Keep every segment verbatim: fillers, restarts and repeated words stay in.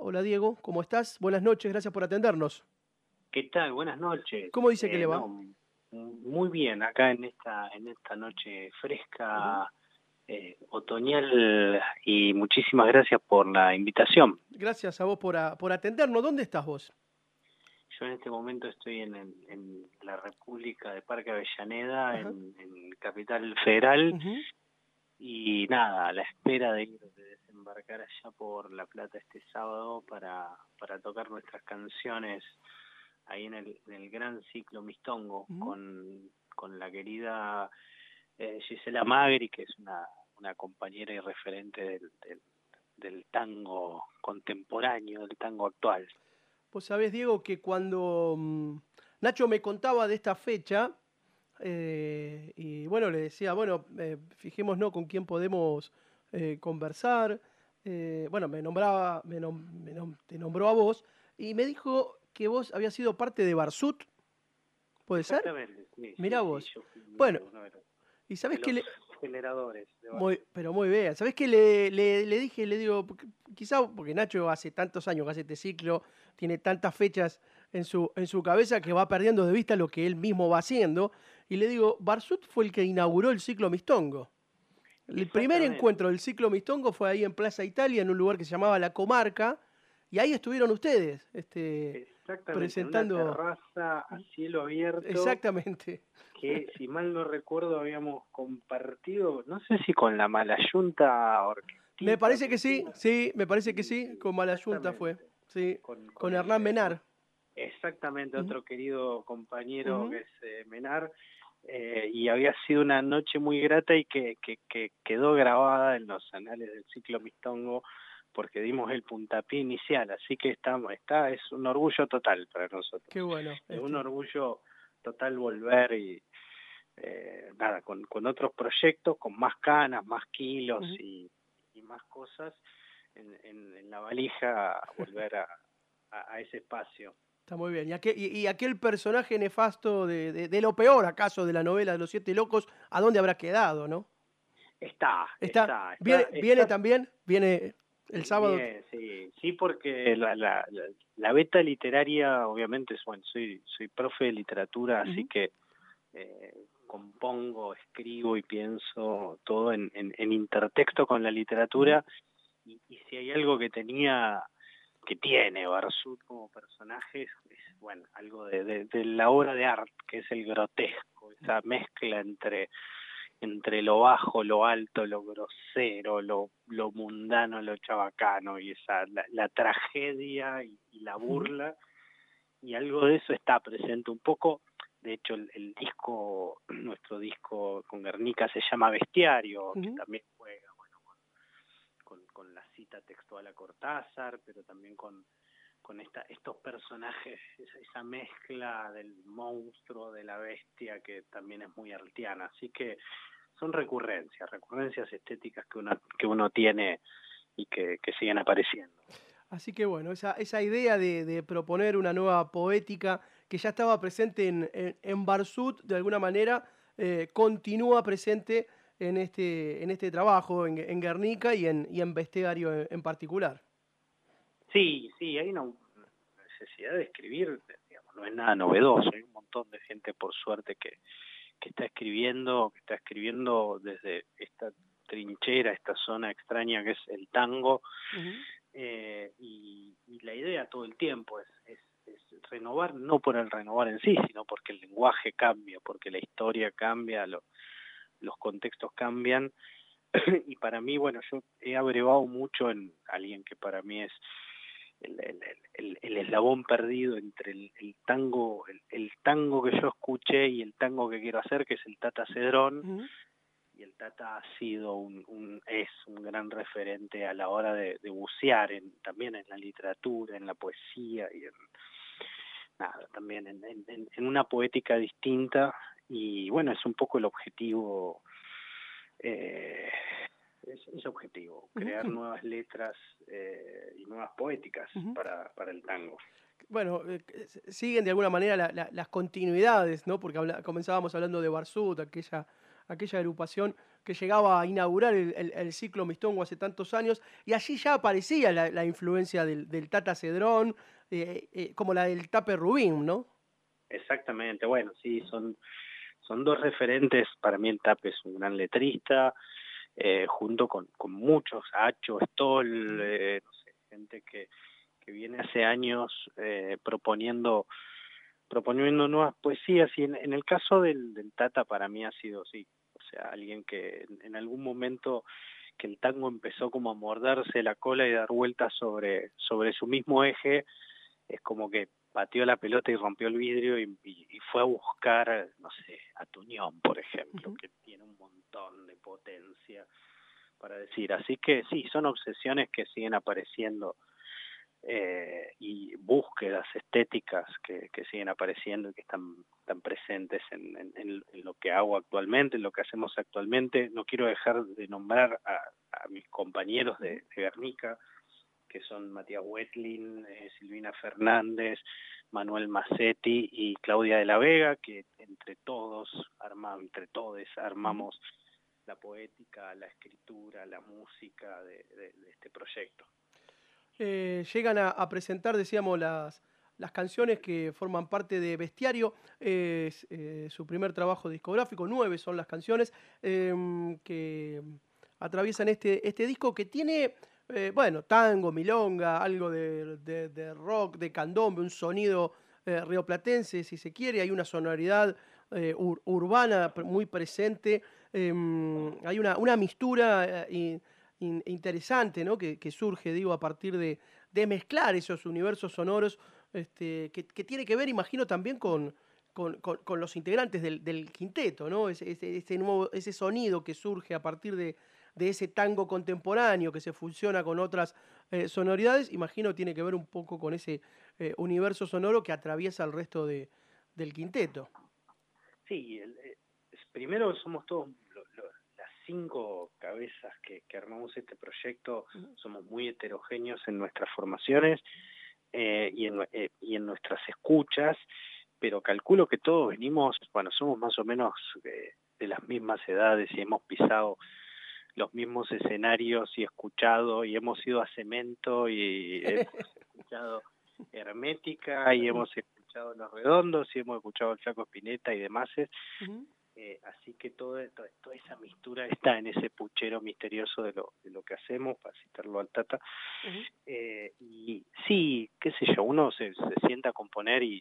hola Diego, ¿cómo estás? Buenas noches, gracias por atendernos. ¿Qué tal? Buenas noches. ¿Cómo dice que Eh, le va? no, muy bien, acá en esta en esta noche Ujú. fresca, eh, otoñal, y muchísimas gracias por la invitación. Gracias a vos por, a- por atendernos. ¿Dónde estás vos? Yo en este momento estoy en, el- en la República de Parque Avellaneda, Ajá. en, en Capital Federal, Ujú. y nada, a la espera de ir de desembarcar allá por La Plata este sábado para, para tocar nuestras canciones ahí en el, en el gran ciclo Mistongo Ujú. con, con la querida eh, Gisela Magri, que es una, una compañera y referente del, del, del tango contemporáneo, del tango actual. Vos sabés, Diego, que cuando mm, Nacho me contaba de esta fecha, eh, y bueno, le decía, bueno, eh, fijémonos con quién podemos eh, conversar. Eh, bueno, me nombraba, me, nom- me nom- te nombró a vos, y me dijo que vos habías sido parte de Barsut, ¿puede ser? Exactamente, sí, sí, Mirá sí, vos. yo fui uno Bueno, de, uno de los, y de sabés que los le, generadores de Muy, Barzú. pero muy bien. ¿Sabés qué le, le, le dije? Le digo, porque- quizá porque Nacho hace tantos años que hace este ciclo, tiene tantas fechas en su, en su cabeza que va perdiendo de vista lo que él mismo va haciendo. Y le digo, Barsut fue el que inauguró el ciclo Mistongo. El primer Exactamente, encuentro del ciclo Mistongo fue ahí en Plaza Italia, en un lugar que se llamaba La Comarca, y ahí estuvieron ustedes, este, exactamente, en una presentando. terraza a cielo abierto Exactamente. que, si mal no recuerdo, habíamos compartido, no sé si con la Malayunta Me Orquestita, parece ¿cómo que se sí, llama? sí, me parece que Sí, sí, sí, con Malayunta fue. exactamente. Sí, Con, con con el, Hernán eh, o- Menar. exactamente, Ujú. otro querido compañero que Ujú. es eh, Menar, eh, y había sido una noche muy grata y que, que, que quedó grabada en los anales del ciclo Mistongo porque dimos el puntapié inicial, así que estamos, está, es un orgullo total para nosotros. Qué bueno. Es un Este, orgullo total volver y eh, nada, con, con otros proyectos, con más canas, más kilos ujú. y, y más cosas en, en, en la valija, volver a, a, a ese espacio. Está muy bien. ¿Y aquel, y, y aquel personaje nefasto de, de- de lo peor, acaso, de la novela de los Siete Locos, ¿a dónde habrá quedado, no? Está, ¿Está, está, viene, está, viene está también? ¿Viene el sábado? bien, sí, sí, porque la, la, la, la beta literaria, obviamente, es, bueno, soy, soy profe de literatura, así Ujú. que eh, compongo, escribo y pienso todo en, en, en intertexto con la Ujú. literatura, y, y si hay algo que tenía, que tiene Barzut como personaje, es, es, bueno, algo de, de, de la obra de arte, que es el grotesco, esa mezcla entre entre lo bajo, lo alto, lo grosero, lo, lo mundano, lo chabacano, y esa la, la tragedia y, y la Ujú. burla, y algo de eso está presente un poco. De hecho, el, el disco, nuestro disco con Guernica se llama Bestiario, que Ujú. también juega, bueno, con, con, con la cita textual a Cortázar, pero también con con esta, estos personajes, esa, esa mezcla del monstruo, de la bestia, que también es muy artiana. Así que son recurrencias, recurrencias estéticas que uno, que uno tiene y que, que siguen apareciendo. Así que bueno, esa, esa idea de, de proponer una nueva poética que ya estaba presente en, en, en Barsut, de alguna manera, eh, continúa presente en este, en este trabajo, en, en Guernica y en, y en Bestiario en, en particular. Sí, sí, hay una necesidad de escribir, digamos, no es nada novedoso, hay un montón de gente, por suerte, que, que está escribiendo, que está escribiendo desde esta trinchera, esta zona extraña que es el tango, Ujú. eh, y, y la idea todo el tiempo es, es, es renovar, no por el renovar en sí, sino porque el lenguaje cambia, porque la historia cambia, lo, los contextos cambian, y para mí, bueno, yo he abrevado mucho en alguien que para mí es el, el, el, el eslabón perdido entre el, el tango, el, el tango que yo escuché y el tango que quiero hacer, que es el Tata Cedrón, Ujú. y el Tata ha sido un, un es un gran referente a la hora de, de bucear en, también en la literatura, en la poesía y en nada, también en, en, en una poética distinta, y bueno, es un poco el objetivo, eh, es, es objetivo, crear Ujú. nuevas letras eh, y nuevas poéticas Ujú. para, para el tango. Bueno, eh, s- siguen de alguna manera la- la- las continuidades, ¿no? Porque habla- comenzábamos hablando de Barsut, aquella, aquella agrupación que llegaba a inaugurar el, el- el ciclo Mistongo hace tantos años, y allí ya aparecía la, la influencia del, del Tata Cedrón, eh, eh, como la del Tape Rubín, ¿no? Exactamente, bueno, sí, son, son dos referentes. Para mí el Tape es un gran letrista, eh, junto con, con muchos, Acho, Stoll, eh, no sé, gente que, que viene hace años eh, proponiendo proponiendo nuevas poesías, y en, en el caso del, del Tata para mí ha sido, sí, o sea, alguien que en, en algún momento que el tango empezó como a morderse la cola y dar vueltas sobre, sobre su mismo eje, es como que pateó la pelota y rompió el vidrio y, y, y fue a buscar, no sé, a Tuñón, por ejemplo, Ujú. que tiene un montón de potencia para decir. Así que sí, son obsesiones que siguen apareciendo, eh, y búsquedas estéticas que, que siguen apareciendo y que están, están presentes en, en, en lo que hago actualmente, en lo que hacemos actualmente. No quiero dejar de nombrar a, a mis compañeros de, de Guernica, que son Matías Wetlin, eh, Silvina Fernández, Manuel Macetti y Claudia de la Vega, que entre todos armamos, entre todos Ujú. armamos la poética, la escritura, la música de, de, de este proyecto. Eh, llegan a, a presentar, decíamos, las, las canciones que forman parte de Bestiario, eh, es, eh, su primer trabajo discográfico, nueve son las canciones em, que atraviesan este, este disco que tiene, eh, bueno, tango, milonga, algo de, de- de rock, de candombe, un sonido eh, rioplatense, si se quiere, hay una sonoridad eh, ur- urbana pre- muy presente, em, hay una, una mistura eh, in- interesante, ¿no? Que, que surge, digo, a partir de, de mezclar esos universos sonoros, este, que, que tiene que ver, imagino, también con, con, con- con los integrantes del, del quinteto, ¿no? Ese, ese, ese nuevo, ese sonido que surge a partir de, de ese tango contemporáneo que se fusiona con otras eh, sonoridades, imagino tiene que ver un poco con ese eh, universo sonoro que atraviesa el resto de, del quinteto. Sí, el, eh, es- primero somos todos lo- lo- las cinco cabezas que, que armamos este proyecto, Ujú. somos muy heterogéneos en nuestras formaciones, eh, y, en, nue- eh, y en nuestras escuchas, pero calculo que todos venimos, bueno, somos más o menos eh, de las mismas edades y hemos pisado los mismos escenarios y escuchado y hemos ido a Cemento y hemos escuchado Hermética y Ujú. hemos escuchado Los Redondos y hemos escuchado el Flaco Spinetta y demás. Ujú. Eh, así que todo, todo- toda esa mistura está en ese puchero misterioso de lo, de lo que hacemos, para citarlo al Tata. Ujú. Eh, y sí, qué sé yo, uno se, se sienta a componer y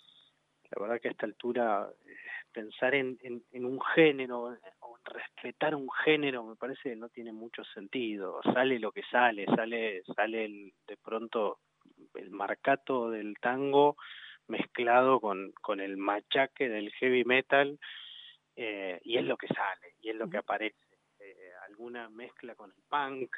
la verdad que a esta altura eh, pensar en, en, en un género o en respetar un género me parece que no tiene mucho sentido. Sale lo que sale, sale, sale el, de pronto el marcato del tango mezclado con, con el machaque del heavy metal, eh, y es lo que sale, y es lo que Ujú. aparece. Eh, alguna mezcla con el punk,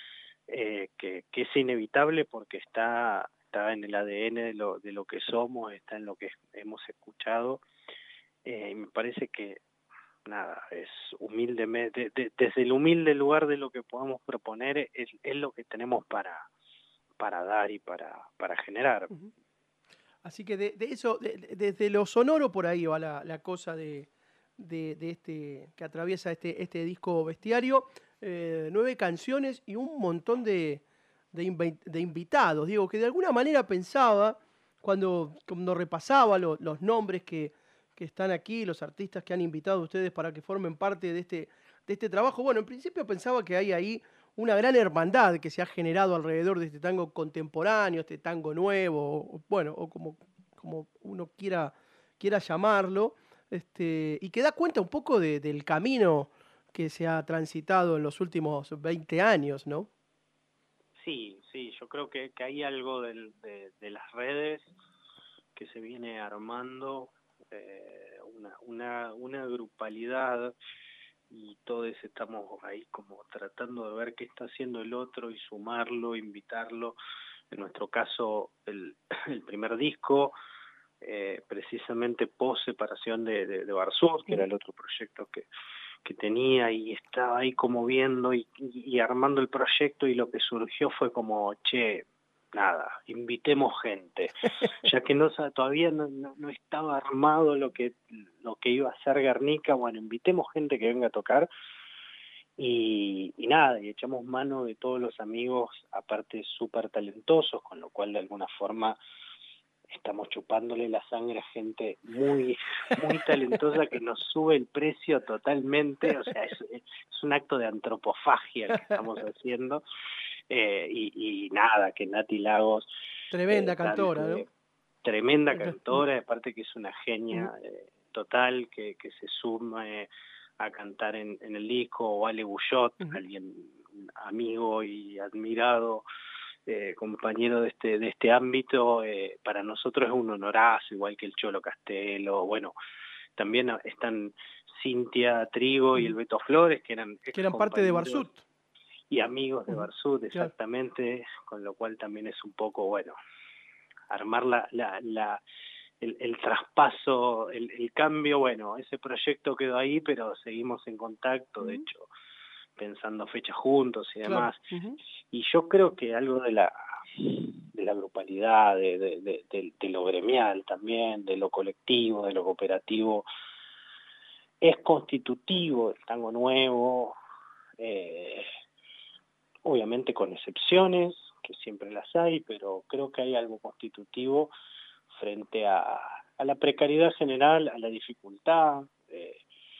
eh, que, que es inevitable porque está, está en el A D N de lo, de lo que somos, está en lo que hemos escuchado, eh, y me parece que, nada, es humildemente, de, de, desde el humilde lugar de lo que podamos proponer, es, es lo que tenemos para, para dar y para, para generar. Ujú. Así que de, de eso, de- de- desde lo sonoro por ahí va la, la cosa de, de- de este que atraviesa este, este disco Bestiario. Eh, nueve canciones y un montón de, de invi- de invitados. Digo, que de alguna manera pensaba, cuando, cuando repasaba lo- los nombres que, que están aquí, los artistas que han invitado a ustedes para que formen parte de este, de este trabajo. Bueno, en principio pensaba que hay ahí una gran hermandad que se ha generado alrededor de este tango contemporáneo, este tango nuevo, o, bueno, o como, como uno quiera, quiera llamarlo, este, y que da cuenta un poco de- del camino que se ha transitado en los últimos veinte años, ¿no? Sí, sí, yo creo que, que hay algo del, de, de las redes que se viene armando, eh, una, una, una grupalidad, y todos estamos ahí como tratando de ver qué está haciendo el otro y sumarlo, invitarlo. En nuestro caso, el, el primer disco, eh, precisamente post separación de, de, de Barsur, que era Ujú. el otro proyecto que, que tenía, y estaba ahí como viendo y, y, y armando el proyecto, y lo que surgió fue como, che, nada, invitemos gente, ya que no todavía no, no, no estaba armado lo que, lo que iba a ser Guernica, bueno, invitemos gente que venga a tocar, y, y nada, y echamos mano de todos los amigos, aparte súper talentosos, con lo cual de alguna forma estamos chupándole la sangre a gente muy muy talentosa que nos sube el precio totalmente, o sea, es, es un acto de antropofagia el que estamos haciendo, eh, y, y nada, que Nati Lagos, Tremenda eh, cantora, cante, ¿no? tremenda cantora, aparte que es una genia eh, total, que, que se sume a cantar en, en el disco, o Ale Bullot, Uh-huh. alguien amigo y admirado, Eh, compañero de este de este ámbito, eh, para nosotros es un honorazo, igual que el Cholo Castelo. Bueno, también están Cintia Trigo y el Uh-huh. Beto Flores, que eran ex Que eran parte de compañeros Barsut. y amigos de Uh-huh. Barsut, Claro. exactamente, con lo cual también es un poco, bueno, armar la, la, la el, el traspaso, el, el cambio. Bueno, ese proyecto quedó ahí, pero seguimos en contacto, de Uh-huh. hecho, pensando fechas juntos y Claro. demás. Uh-huh. Y yo creo que algo de la de la grupalidad, de, de, de, de, de lo gremial también, de lo colectivo, de lo cooperativo, es constitutivo del tango nuevo, eh, obviamente con excepciones, que siempre las hay, pero creo que hay algo constitutivo frente a, a la precariedad general, a la dificultad, eh,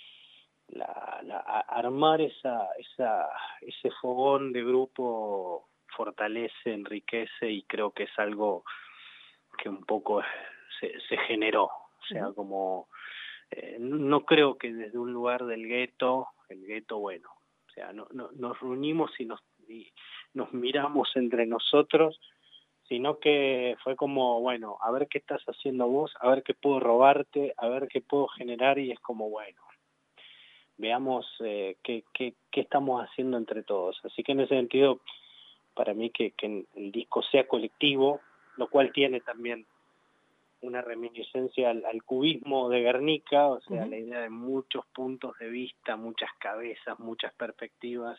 la, la, a armar esa, esa, ese fogón de grupo fortalece, enriquece, y creo que es algo que un poco se, se generó, o sea, Uh-huh. como eh, no creo que desde un lugar del gueto, el gueto, bueno, o sea, no, no, nos reunimos y nos, y nos miramos entre nosotros, sino que fue como, bueno, a ver qué estás haciendo vos, a ver qué puedo robarte, a ver qué puedo generar, y es como, bueno, veamos eh, qué, qué, qué estamos haciendo entre todos. Así que en ese sentido, para mí que, que el disco sea colectivo, lo cual tiene también una reminiscencia al, al cubismo de Guernica, o sea, uh-huh. la idea de muchos puntos de vista, muchas cabezas, muchas perspectivas.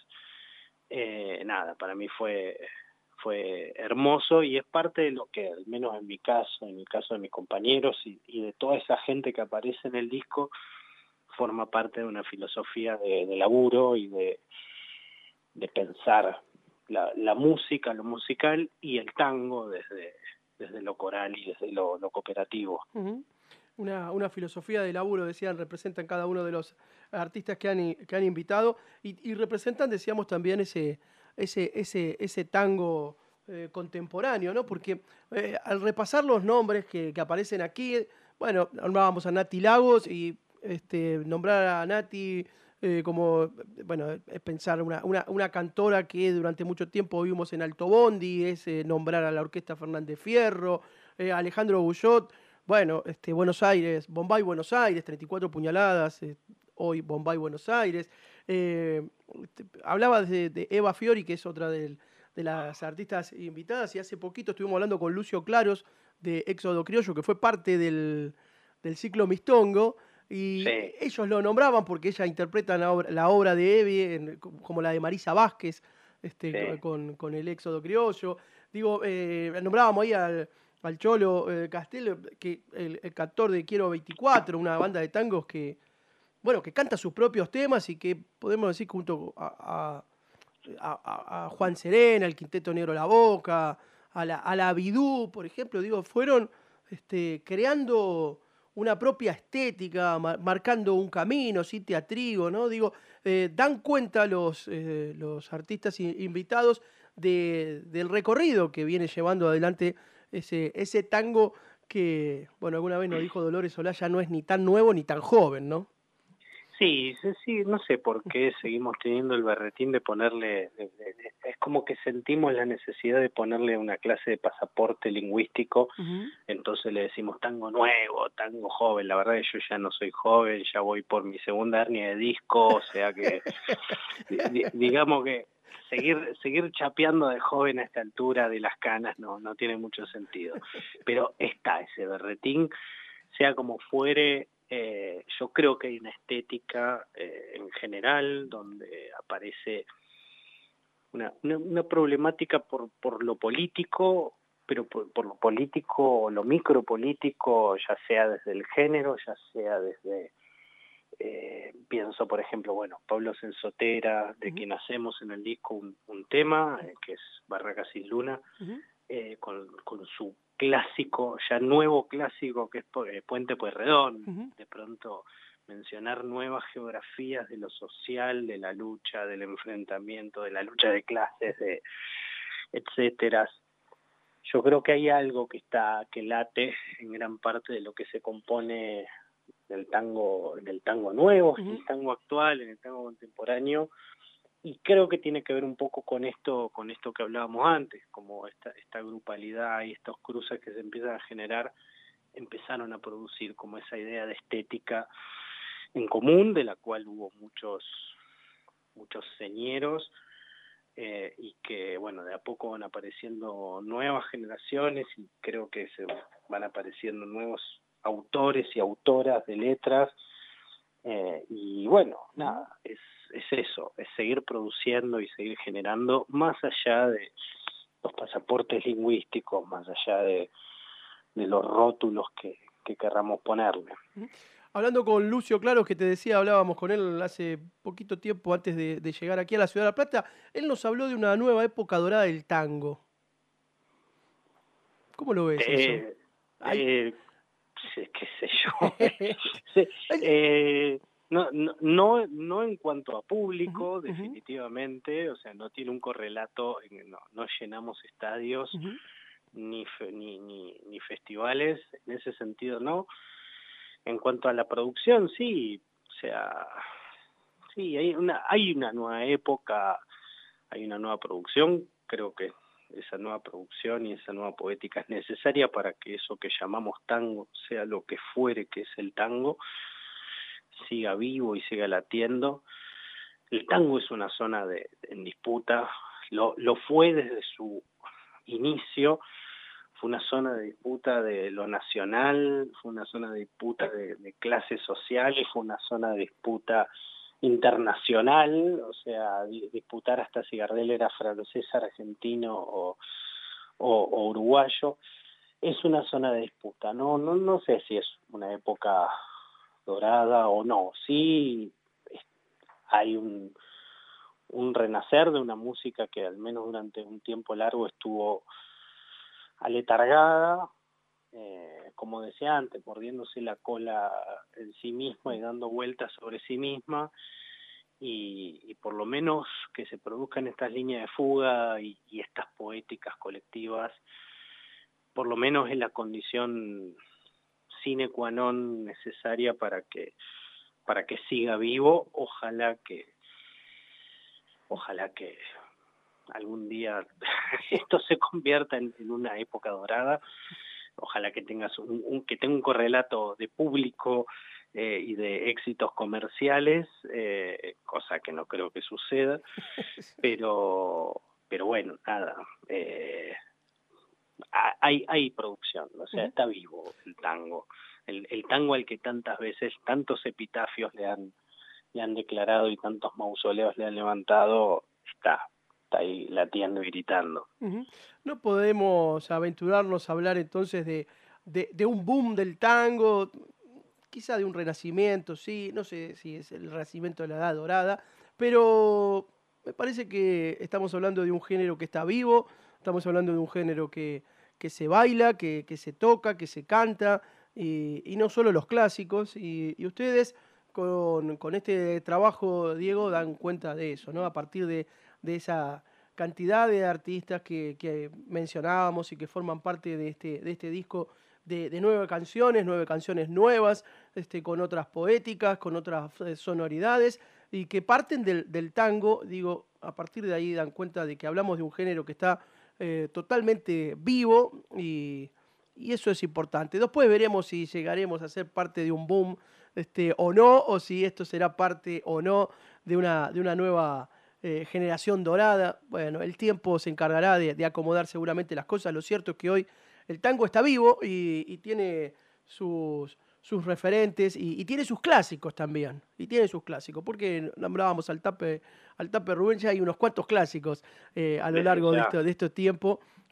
Eh, nada, para mí fue fue hermoso, y es parte de lo que, al menos en mi caso, en el caso de mis compañeros y, y de toda esa gente que aparece en el disco, forma parte de una filosofía de, de laburo y de, de pensar la, la música, lo musical y el tango desde, desde lo coral y desde lo, lo cooperativo. Uh-huh. Una, una filosofía de laburo, decían, representan cada uno de los artistas que han, que han invitado, y, y representan, decíamos, también ese, ese, ese, ese tango eh, contemporáneo, ¿no? Porque eh, al repasar los nombres que, que aparecen aquí, bueno, nombrábamos a Nati Lagos, y este, nombrar a Nati eh, como, bueno, es pensar una, una, una cantora que durante mucho tiempo vimos en Alto Bondi, es eh, nombrar a la Orquesta Fernández Fierro, eh, Alejandro Bullot. Bueno, este, Buenos Aires, Bombay, Buenos Aires, treinta y cuatro puñaladas, eh, hoy Bombay, Buenos Aires. Eh, te, hablaba de, de Eva Fiori, que es otra del, de las artistas invitadas, y hace poquito estuvimos hablando con Lucio Claros de Éxodo Criollo, que fue parte del, del ciclo Mistongo, y sí. ellos lo nombraban porque ella interpreta la obra, la obra de Evi, en, como la de Marisa Vázquez, este, Sí. con, con el Éxodo Criollo. Digo, eh, nombrábamos ahí al... al Cholo eh, Castelo, que el, el cantor de Quiero veinticuatro, una banda de tangos que, bueno, que canta sus propios temas, y que podemos decir junto a, a, a, a Juan Serena, el Quinteto Negro La Boca, a la, a la Bidú, por ejemplo, digo, fueron este, creando una propia estética, mar, marcando un camino, Cintia Trigo, ¿no? Digo, eh, dan cuenta los, eh, los artistas invitados de, del recorrido que viene llevando adelante ese, ese tango que, bueno, alguna vez nos dijo Dolores Olaya, no es ni tan nuevo ni tan joven, ¿no? Sí, sí, sí, no sé por qué seguimos teniendo el berretín de ponerle, de, de, de, es como que sentimos la necesidad de ponerle una clase de pasaporte lingüístico, uh-huh. Entonces le decimos tango nuevo, tango joven. La verdad es que yo ya no soy joven, ya voy por mi segunda hernia de disco, o sea que di, digamos que seguir seguir chapeando de joven a esta altura de las canas no, no tiene mucho sentido, pero está ese berretín, sea como fuere. Eh, yo creo que hay una estética eh, en general donde aparece una, una, una problemática por, por lo político, pero por, por lo político, lo micropolítico, ya sea desde el género, ya sea desde, eh, pienso por ejemplo, bueno, Pablo Sensotera, de Uh-huh. quien hacemos en el disco un, un tema, eh, que es Barracas sin Luna, Uh-huh. eh, con, con su clásico, ya nuevo clásico, que es eh, Puente Pueyrredón, Uh-huh. de pronto mencionar nuevas geografías de lo social, de la lucha, del enfrentamiento, de la lucha de clases, de etcétera. Yo creo que hay algo que está, que late en gran parte de lo que se compone del tango, en el tango nuevo, en Uh-huh. el tango actual, en el tango contemporáneo, y creo que tiene que ver un poco con esto, con esto que hablábamos antes, como esta, esta grupalidad y estos cruces que se empiezan a generar, empezaron a producir como esa idea de estética en común, de la cual hubo muchos, muchos señeros, eh, y que, bueno, de a poco van apareciendo nuevas generaciones y creo que se van apareciendo nuevos autores y autoras de letras, eh, y bueno, nada, es, es eso, es seguir produciendo y seguir generando más allá de los pasaportes lingüísticos, más allá de, de los rótulos que, que querramos ponerle. Uh-huh. Hablando con Lucio Claros, que te decía, hablábamos con él hace poquito tiempo antes de, de llegar aquí a la Ciudad de La Plata, él nos habló de una nueva época dorada del tango. ¿Cómo lo ves eso? Eh, Hay... eh, qué sé yo. sí, eh, no, no, no, no en cuanto a público, uh-huh, definitivamente, o sea, no tiene un correlato, no, no llenamos estadios, uh-huh. ni, fe, ni, ni, ni festivales, en ese sentido no. En cuanto a la producción, sí, o sea, sí, hay una, hay una nueva época, hay una nueva producción, creo que esa nueva producción y esa nueva poética es necesaria para que eso que llamamos tango, sea lo que fuere que es el tango, siga vivo y siga latiendo. El tango es una zona de, en disputa, lo, lo fue desde su inicio, fue una zona de disputa de lo nacional, fue una zona de disputa de, de clases sociales, fue una zona de disputa internacional, o sea, disputar hasta si Gardel era francés, argentino o, o, o uruguayo, es una zona de disputa. No, no, no sé si es una época dorada o no. Sí hay un, un renacer de una música que al menos durante un tiempo largo estuvo aletargada, eh, como decía antes, mordiéndose la cola en sí misma y dando vueltas sobre sí misma, y, y por lo menos que se produzcan estas líneas de fuga y, y estas poéticas colectivas, por lo menos es la condición sine qua non necesaria para que para que siga vivo. Ojalá que ojalá que algún día esto se convierta en, en una época dorada. Ojalá que tengas un, un que tenga un correlato de público eh, y de éxitos comerciales, eh, cosa que no creo que suceda, pero pero bueno, nada, eh, hay hay producción, o sea, está vivo el tango, el, el tango al que tantas veces tantos epitafios le han le han declarado y tantos mausoleos le han levantado, está está ahí latiendo y gritando. Uh-huh. No podemos aventurarnos a hablar entonces de, de, de un boom del tango, quizá de un renacimiento, sí, no sé si es el renacimiento de la Edad Dorada, pero me parece que estamos hablando de un género que está vivo, estamos hablando de un género que, que se baila, que, que se toca, que se canta, y, y no solo los clásicos, y, y ustedes con, con este trabajo, Diego, dan cuenta de eso, ¿no? A partir de, de esa cantidad de artistas que, que mencionábamos y que forman parte de este, de este disco de, de nueve canciones, nueve canciones nuevas, este, con otras poéticas, con otras eh, sonoridades, y que parten del, del tango. Digo, a partir de ahí dan cuenta de que hablamos de un género que está eh, totalmente vivo, y, y eso es importante. Después veremos si llegaremos a ser parte de un boom este, o no, o si esto será parte o no de una, de una nueva eh, generación dorada. Bueno, el tiempo se encargará de, de acomodar seguramente las cosas. Lo cierto es que hoy el tango está vivo y, y tiene sus, sus referentes y, y tiene sus clásicos también. Y tiene sus clásicos, porque nombrábamos al Tape, al Tape Rubén, ya hay unos cuantos clásicos eh, a lo Desde largo de, ya. esto, de estos tiempos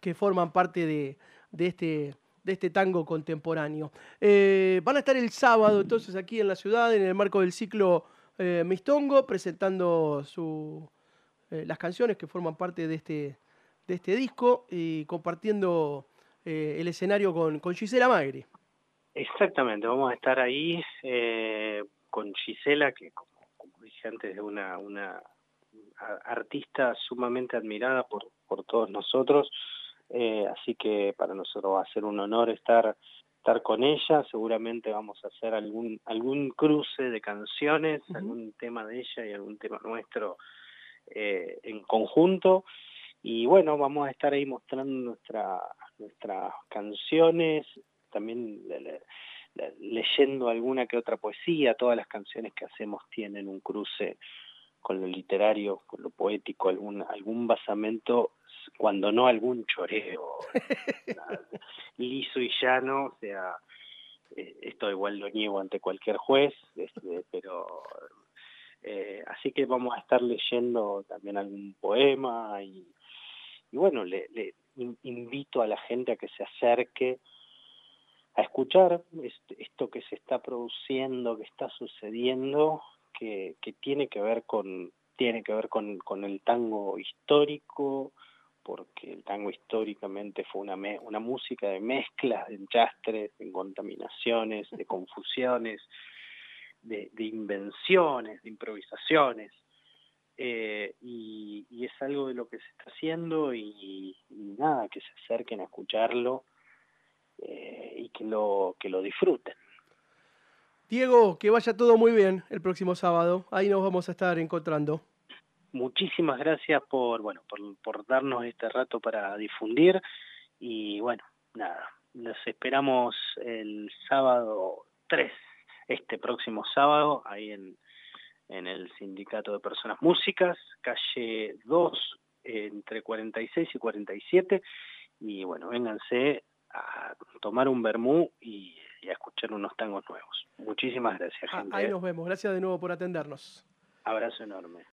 que forman parte de, de, este, de este tango contemporáneo. Eh, van a estar el sábado entonces aquí en la ciudad en el marco del ciclo eh, Mistongo presentando su, eh, las canciones que forman parte de este, de este disco y compartiendo eh, el escenario con, con Gisela Magri. Exactamente, vamos a estar ahí eh, con Gisela, que como, como dije antes, es una, una artista sumamente admirada por, por todos nosotros, eh, así que para nosotros va a ser un honor estar, estar con ella. Seguramente vamos a hacer algún, algún cruce de canciones, uh-huh. algún tema de ella y algún tema nuestro eh, en conjunto. Y bueno, vamos a estar ahí mostrando nuestra, nuestras canciones, también le, le, le, leyendo alguna que otra poesía. Todas las canciones que hacemos tienen un cruce con lo literario, con lo poético, algún, algún basamento, cuando no algún choreo liso y llano. O sea, eh, esto igual lo niego ante cualquier juez, este, pero eh, así que vamos a estar leyendo también algún poema y Y bueno, le, le invito a la gente a que se acerque a escuchar esto que se está produciendo, que está sucediendo, que, que tiene que ver con tiene que ver con, con el tango histórico, porque el tango históricamente fue una, me, una música de mezclas, de enchastres, de contaminaciones, de confusiones, de, de invenciones, de improvisaciones. Eh, y, y es algo de lo que se está haciendo y, y nada, que se acerquen a escucharlo eh, y que lo, que lo disfruten. Diego, que vaya todo muy bien el próximo sábado, ahí nos vamos a estar encontrando. Muchísimas gracias por, bueno, por, por darnos este rato para difundir y bueno, nada, los esperamos el sábado tres, este próximo sábado, ahí en en el Sindicato de Personas Músicas, calle dos, eh, entre cuarenta y seis y cuarenta y siete, y bueno, vénganse a tomar un vermú y, y a escuchar unos tangos nuevos. Muchísimas gracias, gente. Ahí nos vemos, gracias de nuevo por atendernos. Abrazo enorme.